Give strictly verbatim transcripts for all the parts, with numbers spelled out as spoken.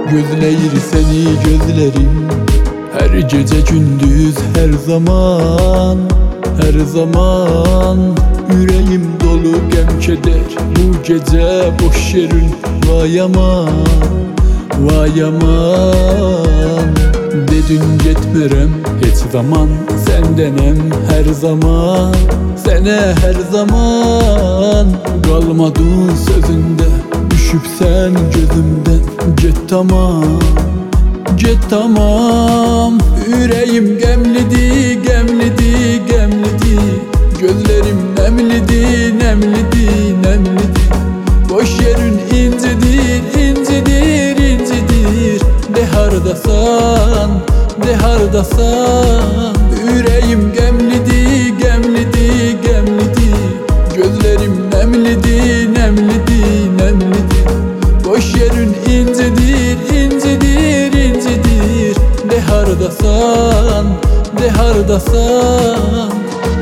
Gözleyir seni gözlerim, her gece gündüz her zaman, her zaman. Yüreğim dolu gəm keder, bu gece boş yerin vay aman, vay aman. Dedin getmirəm heç zaman, sendenem her zaman, sene her zaman. Qalmadın sözünde, düşübsən gözümden, get tamam, get tamam. Yüreğim gemlidi, gemlidi, gemlidi. Gözlerim nemlidi, nemlidi, nemlidi. Boş yerin incidir, incidir, incidir. De hardasan, de hardasan. Yüreğim gemlidi, gemlidi, gemlidi. Gözlerim nemlidi, nemlidi, nemlidi. Boş yerin incidir, incidir, incidir. De hardasan, de hardasan.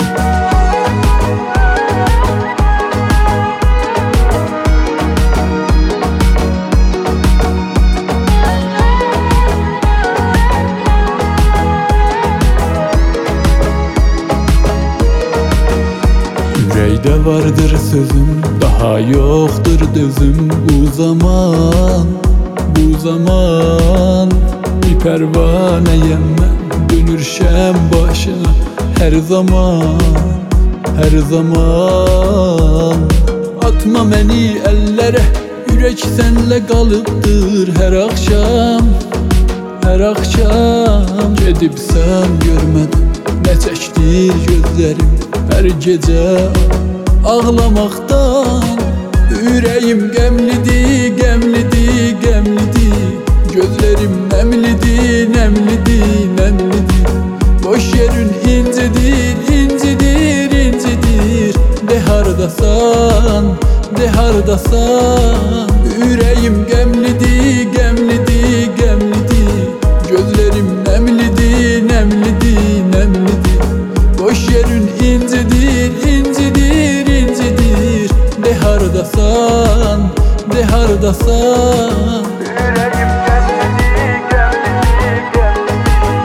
Yüreğde vardır sözüm, daha yoktur dözüm. Bu zaman, bu zaman bir pervaneyem ben, dönürşem başına her zaman, her zaman. Atma beni ellere, yürek senle kalıptır her akşam, her akşam. Gedibsən görmedim, ne çektir gözlerim her gece ağlamaktan. Yüreğim gemlidi, gemlidi, gemlidi. Gözlerim nemlidi, nemlidi, nemlidi. Boş yerin incidir, incidir, incidir. De hardasan, de hardasan. Yüreğim gemlidi, gemlidi, gemlidi. Gözlerim nemlidi, nemlidi, nemlidi. Boş yerin incidir, incidir, incidir. De hardasan, de hardasan. Yüreğim gemlidi, gemlidi, gemlidi.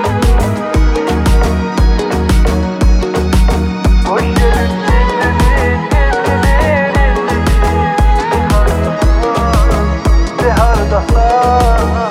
Boş yerin incidir, incidir, incidir. De hardasan, de hardasan.